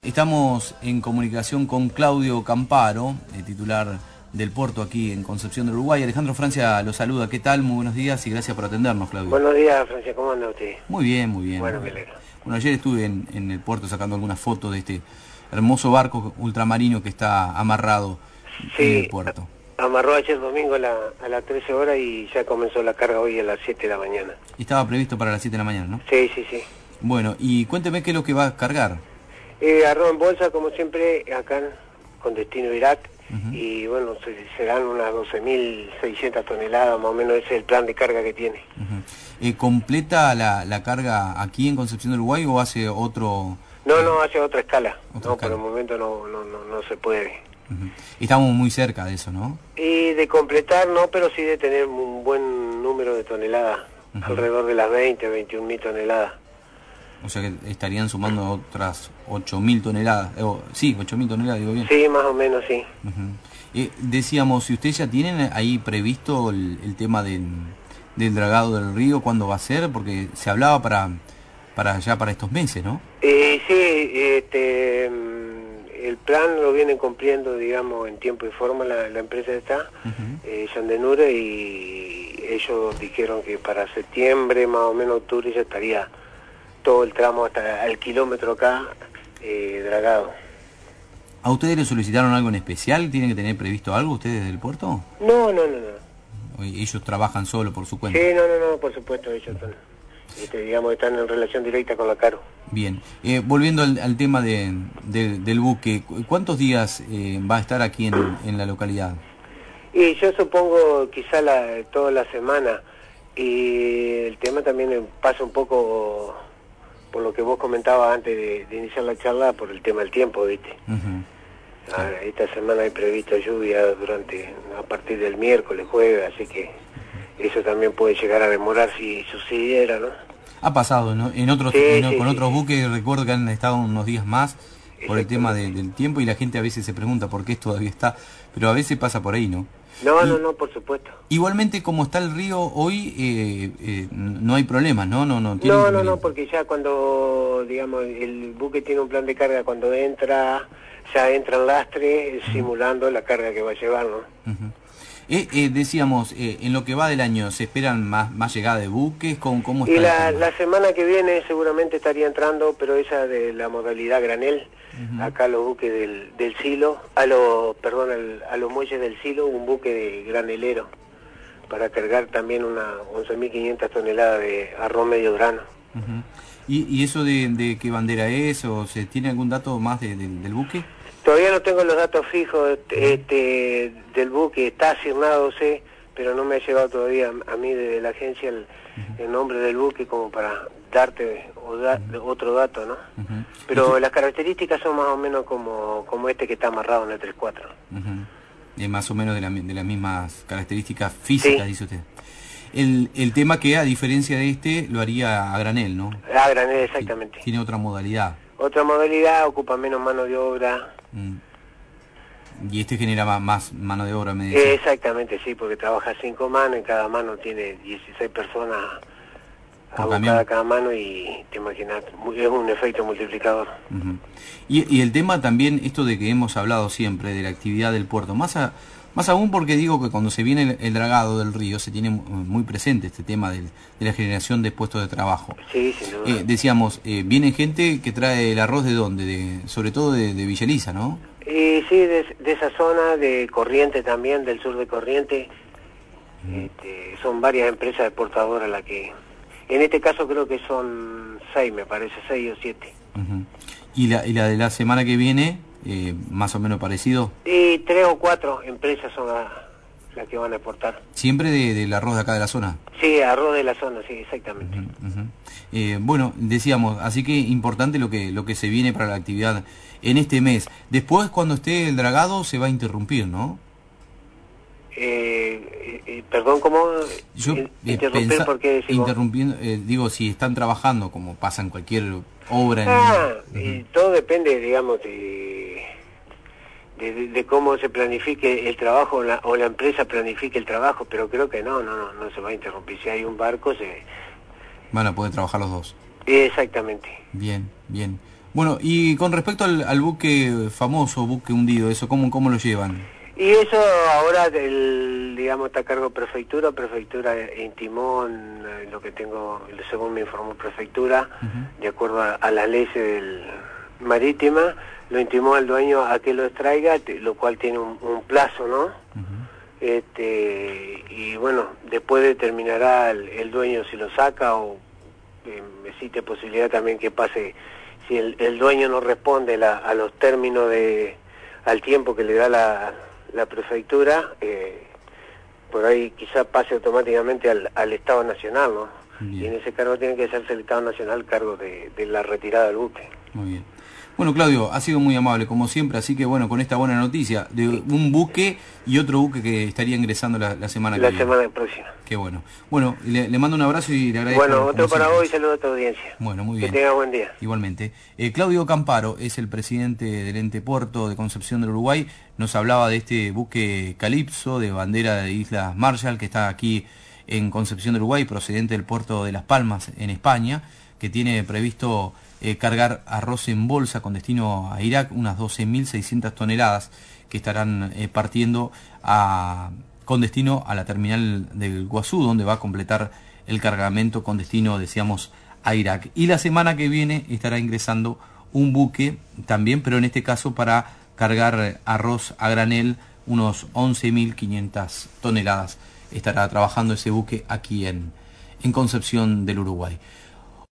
Estamos en comunicación con Claudio Camparo, titular del puerto aquí en Concepción del Uruguay. Alejandro Francia lo saluda. ¿Qué tal? Muy buenos días y gracias por atendernos, Claudio. Buenos días, Francia. ¿Cómo anda usted? Muy bien, muy bien. Bueno, me alegro. Bueno, ayer estuve en el puerto sacando algunas fotos de este hermoso barco ultramarino que está amarrado en el puerto. Amarró ayer domingo a las 13 horas y ya comenzó la carga hoy a las 7 de la mañana. Y estaba previsto para las 7 de la mañana, ¿no? Sí. Bueno, y cuénteme qué es lo que va a cargar. Arroz en bolsa, como siempre, acá con destino Irak. Y bueno, serán unas 12.600 toneladas, más o menos ese es el plan de carga que tiene. ¿Completa la carga aquí en Concepción del Uruguay o hace otro...? No, hace otra escala. Otra escala. Por el momento no se puede. Estamos muy cerca de eso, ¿no? Y de completar no, pero sí de tener un buen número de toneladas, alrededor de las 21.000 toneladas. O sea que estarían sumando otras 8.000 toneladas. Sí, 8.000 toneladas, digo bien. Sí, más o menos, sí. Decíamos, si ustedes ya tienen ahí previsto el tema del dragado del río, ¿cuándo va a ser? Porque se hablaba para estos meses, ¿no? Sí, el plan lo vienen cumpliendo, digamos, en tiempo y forma la empresa está, Yandenure, y ellos dijeron que para septiembre, más o menos octubre, ya estaría todo el tramo hasta el kilómetro acá dragado. ¿A ustedes les solicitaron algo en especial? ¿Tienen que tener previsto algo ustedes del puerto? No. ¿Ellos trabajan solo por su cuenta? Sí, no, por supuesto, ellos digamos, están en relación directa con la Caro. Bien, volviendo al tema del buque, ¿cuántos días va a estar aquí en la localidad? Y yo supongo quizá toda la semana, y el tema también pasa un poco por lo que vos comentabas antes de iniciar la charla, por el tema del tiempo, ¿viste? Esta semana hay previsto lluvia a partir del miércoles, jueves, así que eso también puede llegar a demorar si sucediera, ¿no? Ha pasado, ¿no? Con otros buques, recuerdo que han estado unos días más por el tema del tiempo y la gente a veces se pregunta por qué todavía está, pero a veces pasa por ahí, ¿no? No, por supuesto. Igualmente, como está el río hoy, no hay problemas, ¿no? No, porque ya cuando, digamos, el buque tiene un plan de carga, cuando ya entra en lastre, simulando la carga que va a llevar, ¿no? Decíamos, en lo que va del año, ¿se esperan más llegada de buques? ¿Cómo está? Y la semana que viene seguramente estaría entrando, pero esa de la modalidad granel, acá los buques del silo, a los muelles del silo, un buque de granelero, para cargar también unas 11.500 toneladas de arroz medio grano. ¿Y eso de qué bandera es? ¿O se tiene algún dato más del buque? Todavía no tengo los datos fijos del buque, está asignado, pero no me ha llegado todavía a mí desde la agencia el nombre del buque como para darte otro dato, ¿no? Pero las características son más o menos como este que está amarrado en el 3-4. Más o menos de las mismas características físicas, dice usted. El tema que, a diferencia de este, lo haría a granel, ¿no? A granel, exactamente. Tiene otra modalidad. Otra modalidad, ocupa menos mano de obra. Y este genera más mano de obra, me dice. Exactamente, sí, porque trabaja 5 manos, en cada mano tiene 16 personas abocadas a cada mano, y te imaginas, es un efecto multiplicador. Y el tema también, esto de que hemos hablado siempre, de la actividad del puerto, más aún porque digo que cuando se viene el dragado del río se tiene muy presente este tema de la generación de puestos de trabajo. Sí, sin duda. Decíamos, viene gente que trae el arroz ¿de dónde? Sobre todo de Villa Elisa, ¿no? Sí, de esa zona, de Corrientes también, del sur de Corrientes. Son varias empresas exportadoras las que... En este caso creo que son 6, me parece, 6 o 7. ¿Y la de la semana que viene, más o menos parecido? 3 o 4 empresas son las que van a exportar. ¿Siempre del arroz de acá de la zona? Sí, arroz de la zona, sí, exactamente. Bueno, decíamos, así que importante lo que se viene para la actividad en este mes. Después, cuando esté el dragado, se va a interrumpir, Perdón, ¿cómo interrumpir? Porque interrumpiendo, digo, si están trabajando, como pasa en cualquier obra. Todo depende, digamos, de cómo se planifique el trabajo o la empresa planifique el trabajo, pero creo que no se va a interrumpir. Si hay un barco, van a poder trabajar los dos. Exactamente. Bien. Bueno, y con respecto al buque famoso, buque hundido, eso, ¿cómo lo llevan? Y eso ahora, digamos, está a cargo de prefectura. Prefectura intimó, lo que tengo, según me informó prefectura, de acuerdo a las leyes marítimas, lo intimó al dueño a que lo extraiga, lo cual tiene un plazo, ¿no? Y bueno, después determinará el dueño si lo saca o existe posibilidad también que pase, si el dueño no responde a los términos al tiempo que le da la prefectura, por ahí quizás pase automáticamente al Estado Nacional, ¿no? Bien. Y en ese cargo tiene que hacerse el Estado Nacional cargo de la retirada del buque. Muy bien. Bueno, Claudio, ha sido muy amable, como siempre, así que bueno, con esta buena noticia de un buque y otro buque que estaría ingresando la semana que viene. La semana próxima. Qué bueno. Bueno, le mando un abrazo y le agradezco. Bueno, otro para vos y saludo a tu audiencia. Bueno, muy bien. Que tenga buen día. Igualmente. Claudio Camparo es el presidente del ente Puerto de Concepción del Uruguay. Nos hablaba de este buque Calipso de bandera de Islas Marshall que está aquí en Concepción del Uruguay, procedente del puerto de Las Palmas en España, que tiene previsto cargar arroz en bolsa con destino a Irak, unas 12.600 toneladas que estarán partiendo con destino a la terminal del Guazú, donde va a completar el cargamento con destino, decíamos, a Irak. Y la semana que viene estará ingresando un buque también, pero en este caso para cargar arroz a granel, unos 11.500 toneladas. Estará trabajando ese buque aquí en Concepción del Uruguay.